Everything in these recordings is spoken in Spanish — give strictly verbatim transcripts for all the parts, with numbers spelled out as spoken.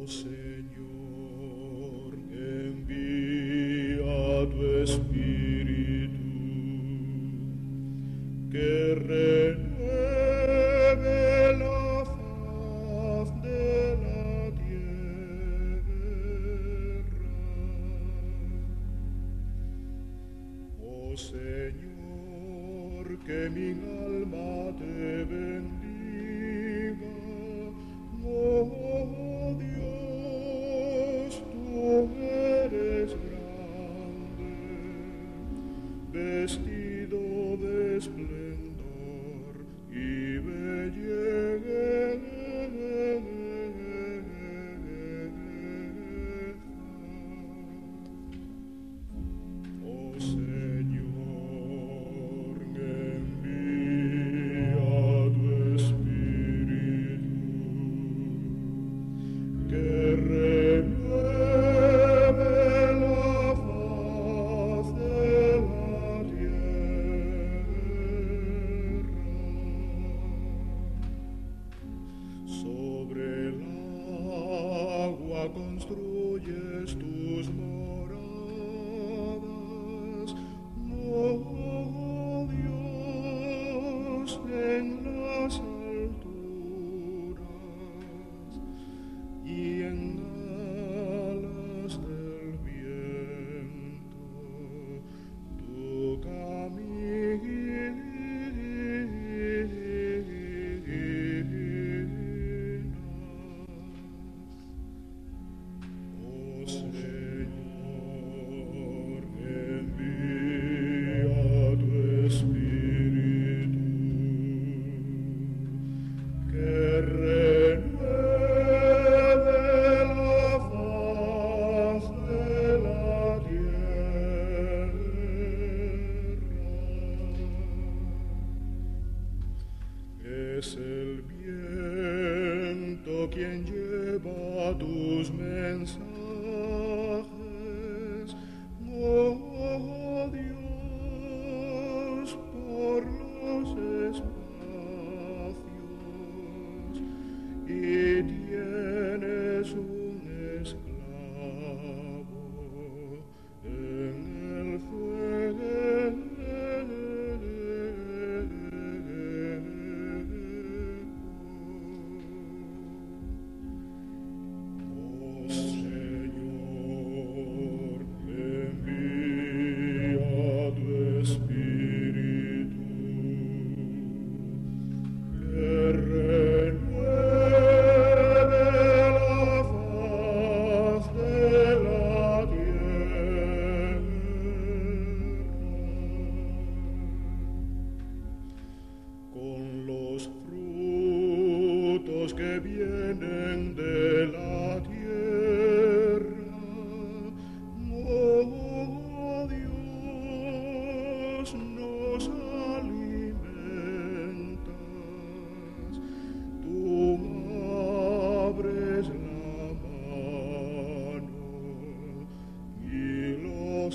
Señor, envía tu Espíritu, que renueve la faz de la tierra. Oh Señor, que mi alma te bendiga. Oh Dios, tú eres grande, vestido de esplendor y belleza. Oh Señor, envía tu Espíritu, que renueve la faz de la tierra. Sobre el agua construyes tus moradas, oh Dios, en las alturas y en alas del viento tu caminas. Oh Señor, envía tu Espíritu, que renueve la faz de la tierra. Es el viento quien lleva tus mensajes, oh Dios, por los espacios, y tienes un esclavo en el fuego. Oh Señor, envía tu Espíritu, que renueve la faz de la tierra. Con los frutos que vienen de la tierra, oh Dios, nos alimentas. Tú abres la mano y los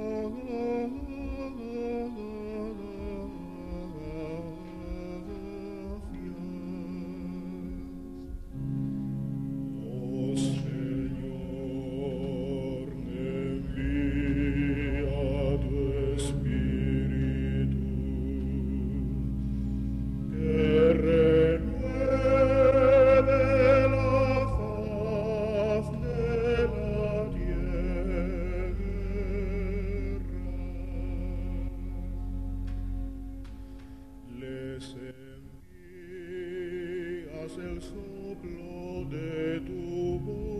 oh Señor, envía tu Espíritu, que renueve la faz de la tierra. Les envías el soplo de tu voz,